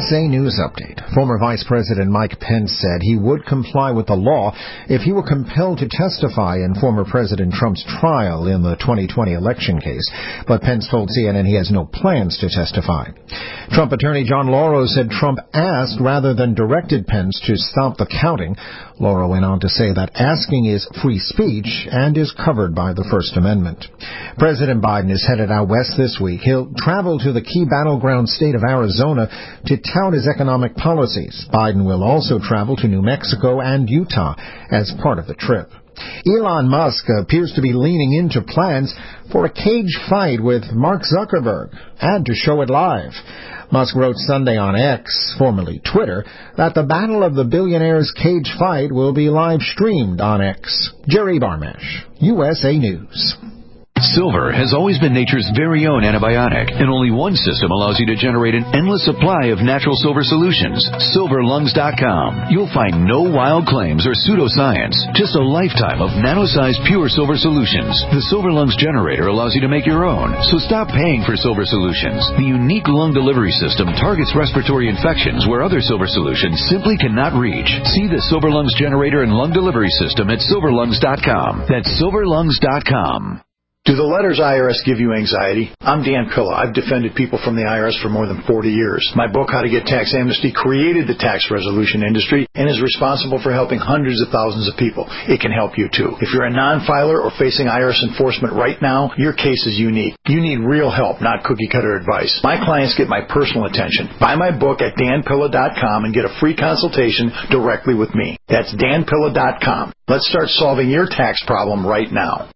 USA News Update. Former Vice President Mike Pence said he would comply with the law if he were compelled to testify in former President Trump's trial in the 2020 election case. But Pence told CNN he has no plans to testify. Trump attorney John Lauro said Trump asked rather than directed Pence to stop the counting. Lauro went on to say that asking is free speech and is covered by the First Amendment. President Biden is headed out west this week. He'll travel to the key battleground state of Arizona to tout his economic policies. Biden will also travel to New Mexico and Utah as part of the trip. Elon Musk appears to be leaning into plans for a cage fight with Mark Zuckerberg and to show it live. Musk wrote Sunday on X, formerly Twitter, that the Battle of the Billionaires cage fight will be live-streamed on X. Jerry Barmash, USA News. Silver has always been nature's very own antibiotic, and only one system allows you to generate an endless supply of natural silver solutions. SilverLungs.com. You'll find no wild claims or pseudoscience, just a lifetime of nano-sized pure silver solutions. The Silver Lungs generator allows you to make your own, so stop paying for silver solutions. The unique lung delivery system targets respiratory infections where other silver solutions simply cannot reach. See the Silver Lungs generator and lung delivery system at SilverLungs.com. That's SilverLungs.com. Do the letters IRS give you anxiety? I'm Dan Pilla. I've defended people from the IRS for more than 40 years. My book, How to Get Tax Amnesty, created the tax resolution industry and is responsible for helping hundreds of thousands of people. It can help you, too. If you're a non-filer or facing IRS enforcement right now, your case is unique. You need real help, not cookie-cutter advice. My clients get my personal attention. Buy my book at danpilla.com and get a free consultation directly with me. That's danpilla.com. Let's start solving your tax problem right now.